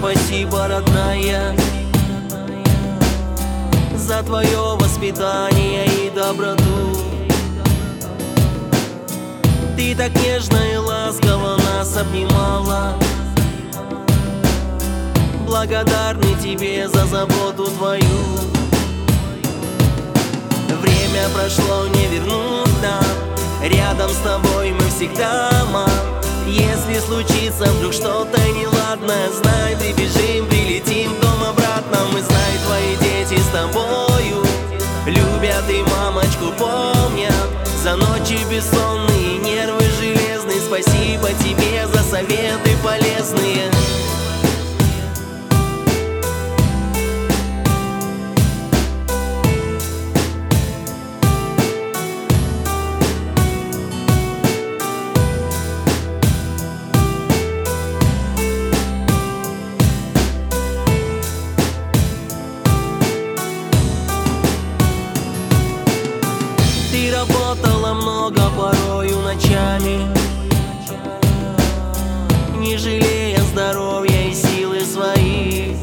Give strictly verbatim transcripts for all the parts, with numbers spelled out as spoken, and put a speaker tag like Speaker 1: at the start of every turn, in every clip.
Speaker 1: спасибо, родная, за твое воспитание и доброту. Ты так нежно и ласково нас обнимала. Благодарны тебе за заботу твою. Время прошло, не вернуть нам. Рядом с тобой мы всегда, мам. Если случится вдруг что-то неладное, знай, прибежим, прилетим в дом обратно. Мы, знай, твои дети с тобою любят и мамочку помнят. За ночи бессонные, нервы железные, спасибо тебе за советы полезные. Ты работала много, порою ночами, не жалея здоровья и силы свои,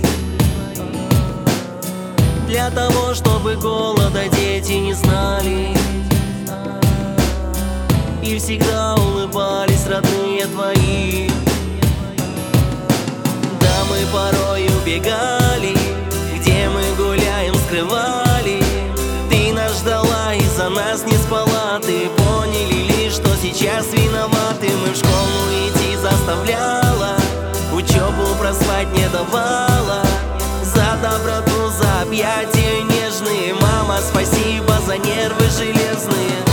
Speaker 1: для того, чтобы голода дети не знали, и всегда улыбались родные твои. Да, мы порой убегали, где мы гуляем, скрывали. Ты нас ждала и за нас не спала. Ты поняли ли, что сейчас виноваты? Мы в школу идти заставляла, учебу проспать не давала. За доброту, за объятия нежные, мама, спасибо за нервы железные.